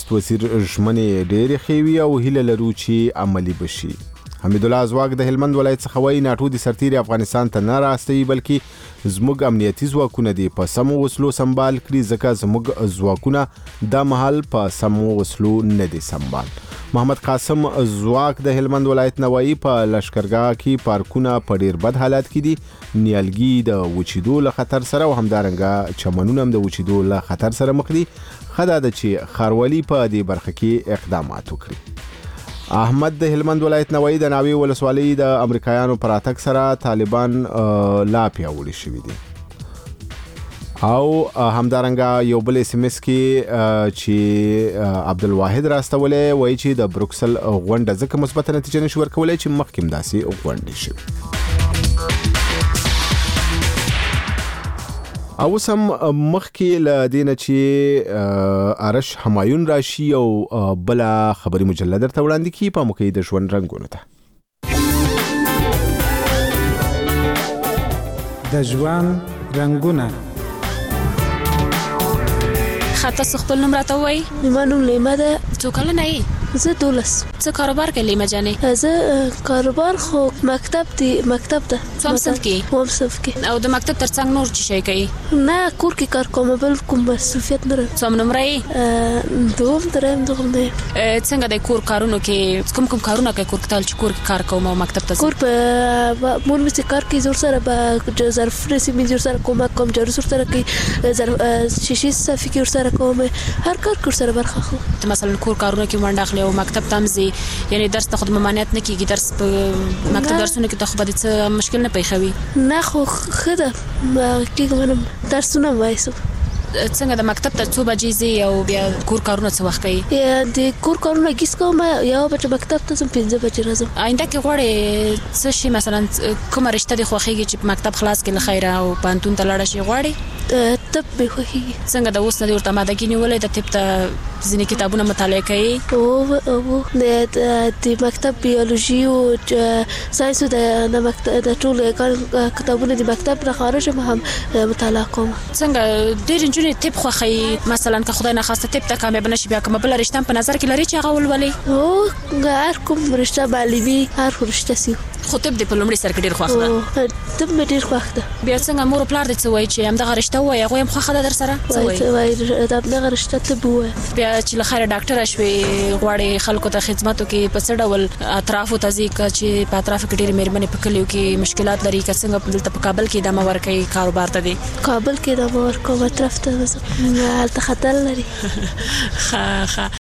نخست وزیر ژمنې ډېرې ښې وي او هیله لرو چې عملي بشي. حمید الله ځواک د هلمند ولایت څخه وایي ناټو د سرتیري افغانستان ته نه راستوي بلکې زموږ امنیتي ځواکونه دي په سمو وسلو سمبال کړي ځکه زموږ ځواکونه دا مهال په سمو وسلو نه دي سمبال. محمد قاسم ځواک د هلمند ولایت نه وایي په لشکرګاه کې پارکونه په ډېر بد حالت کې دي. نیالګي د وچېدو له خطر سره او همدارنګه چمنونه هم د وچېدو له خطر سره مخ دي. ښه ده چې ښاروالي په دې برخه کې اقدامات وکړي. احمد د هلمند ولایت نوایی د ناوې ولسوالۍ د امریکایانو پر راتګ سره طالبان لا پیاوړي شوي دي. او همدارنګه یو بل اس ام اس کې چې عبدالواحد راستولې وایي چې د بروکسل غونډه ځکه مثبت نتیجه نشي ورکولی چې مخکې هم داسې غونډې شوي. او سم مخکې له دینه چې ارش همایون راشي او بل خبري مجله درته وړاندې کی په موقع د ژوند رنگونو ته. د ژوند رنگونه خاطر خپل نوم راته وای. ما نوم لیما ده. څو کلنه یې؟ زه 12. څه کاروبار کوي لیما جانې؟ زه کاروبار خو مکتب ده. څوم صنف کې؟ او د مکتب ترڅنګ نور څه شي کوي؟ نه کور کې کار کوم بل کوم مسؤلیت نه لرم. څوم نمبر یې؟ دوم دی. څنګه د کور کارونو کې کوم کارونه کوي کور کې چې کور کې کار کوم او مکتب ته کور په مول مې کار کې زور سره به ظرف رسې مې زور سره کوم جارو سره کې ظرف شیشې صفي کې سره کوم هر کار کور سره برخه خو. مثلا کور کارونه کې منډه اخلي او مکتب تمزي یعنی درس ته خود ممانعت نه کیږي. درس په مکتب درسونه کې ته خو به څه مشکل نه پیښوي؟ نه خو خده کېږم منم درسونه وایسو. څنګه د مکتب ته څو بجې ځي او بیا کور کارونه څه وخت کوي؟ د کور کارونه کیس کوم یا بچ مکتب ته 5 بجې راځم. آینده کې غواړي څه شي مثلا کومه رشته د خوخيږي چې مکتب خلاص کې لخيره او پانتون ته لاړ شي غواړي؟ طب به خوخيږي. څنګه د اوس نه ورته ماده کې نیولې د طب ته ځینې کتابونه مطالعه کوي او د مکتب بیولوژي او ساينس د مکتب د ټول کتابونه د مکتب نه خارج هم مطالعه کوم. څنګه ډېر طب خوخی مثلا که خدای نخواسته طب ته کامیاب نشي بیا کوم بل رشته په نظر کې لري چې هغه ولولي؟ او هر کوم رشته معلمي هر رشته سي خو طب د په لومړي سر کې ډیر خوښ ده. طب مې ډیر خوښ ده. بیا څنګه مور پلار دې څه وایي چې همدغه رشته وایي هغه هم خوښه ده در سره؟ څه وایي همدغه رشته طب وایي. بیا چې له خیره ډاکټره شوې غواړي خلکو ته خدماتو کې په څه ډول اطرافو ته ځي چې په اطرافو کې ډېرې مېرمنې په کلیو کې مشکلات لري که څنګه دلته په کابل کې دمه ورکوي کاروبار ته دی؟ کابل کې دمه ورکوم اطراف ته هلته خطر لري. ښه